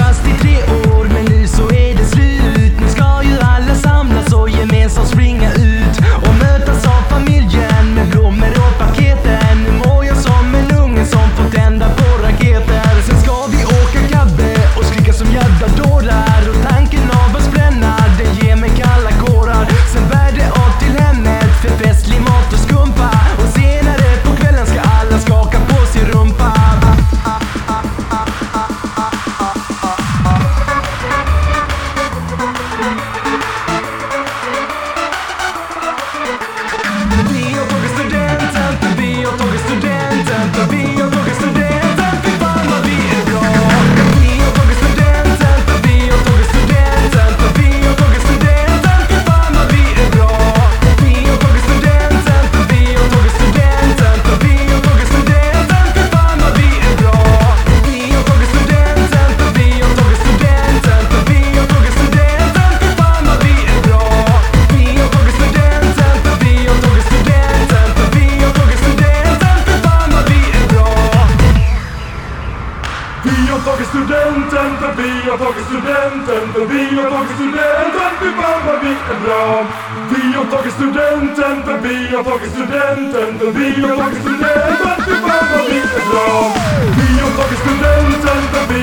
fast i 3 år, men nu så är det slut. Nu ska ju alla samlas och gemensamt springa ut och mötas av familjen med blommor och paketen. Nu mår jag som en unge som får tända på raketer. Sen ska vi åka kabbe och skrika som jävla dårar, och tanken av att bränna, den ger mig kalla kårar. Sen bär det av till hemmet för festlig mat och skumpa, och senare på kvällen ska alla skaka på sin rumpa. Vi har tagit studenten, vi har tagit studenten, vi har tagit studenten, fy fan vad vi är bra. Vi har tagit studenten, vi har tagit studenten, vi har tagit studenten, fy fan vad vi är bra. Vi har tagit studenten, vi har tagit studenten, vi har tagit studenten, fy fan vad vi är bra. Vi har tagit studenten, vi har tagit studenten, vi har tagit studenten, fy fan vad vi är bra. Vi har tagit studenten, vi har tagit studenten, vi har tagit studenten, fy fan vad vi är bra. Vi har tagit studenten, för vi har tagit studenten, för vi har tagit studenten, fy fan vad vi är bra. Vi har tagit studenten, för vi har tagit studenten, för vi har tagit studenten, fy fan vad vi är bra. Vi har tagit studenten, för vi